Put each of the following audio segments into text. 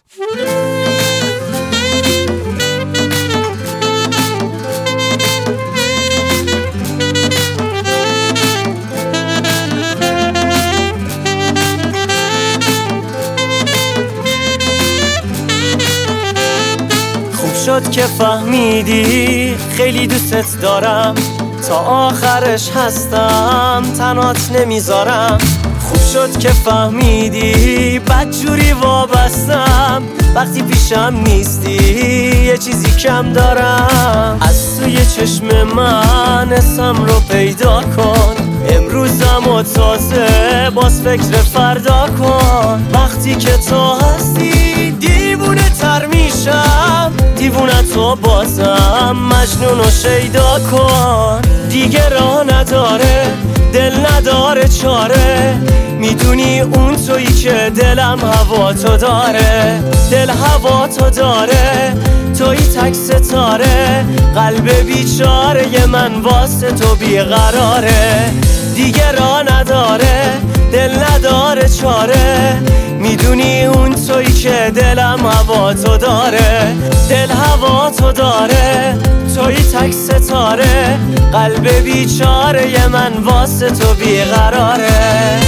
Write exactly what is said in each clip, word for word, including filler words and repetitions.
شد که فهمیدی خیلی دوستت دارم، تا آخرش هستم تنات نمیذارم. خوب شد که فهمیدی بدجوری وابستم، وقتی پیشم نیستی یه چیزی کم دارم. از توی چشم من اسم رو پیدا کن، امروزم و تازه باز فکر فردا کن. وقتی که تو هستی دیوونه تر میشم، دیوونه تو بازم مجنون و شیدا کن. دیگه راه نداره دل نداره چاره، میدونی اون تویی که دلم هوا تو داره. دل هوا تو داره، تویی تک ستاره، قلب بیچاره من واسه تو بیقراره. دیگه راه نداره دل نداره چاره، میدونی اون تویی که دلم هوا تو داره. دل هوا تو داره، تویی تک ستاره، قلب بیچاره من واسه تو بیقراره.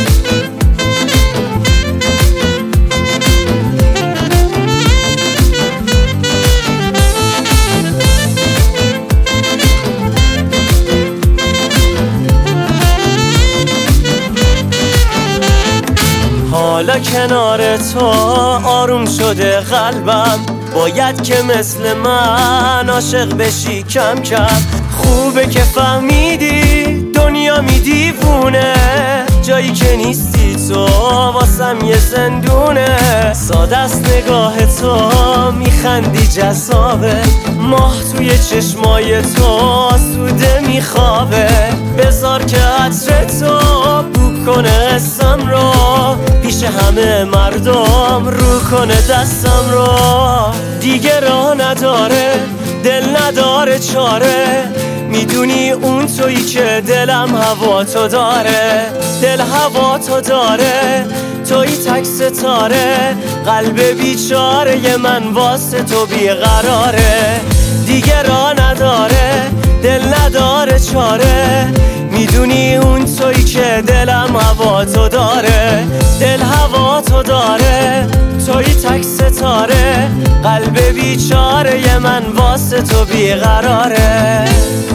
حالا کنار تو آروم شده قلبم، باید که مثل من عاشق بشی کم کم. خوبه که فهمیدی دنیا می دیوونه، جایی که نیستی تو واسم یه زندونه. ساده است نگاه تو میخندی جذابه، ماه توی چشمای تو آسوده میخوابه. بذار که عطر تو بو کنه اسم رو، پیش همه مردم رو کنه دستم رو. دیگه راه نداره دل نداره چاره، میدونی اون تویی که دلم هوا تو داره. دل هوا تو داره، تویی تک ستاره، قلب بیچاره من واسه تو بیقراره. دیگه راه نداره دل نداره چاره، میدونی اون تویی که دلم هوا تو داره. دل هوا تو داره، تویی تک ستاره، قلب بیچاره من واسه تو بیقراره.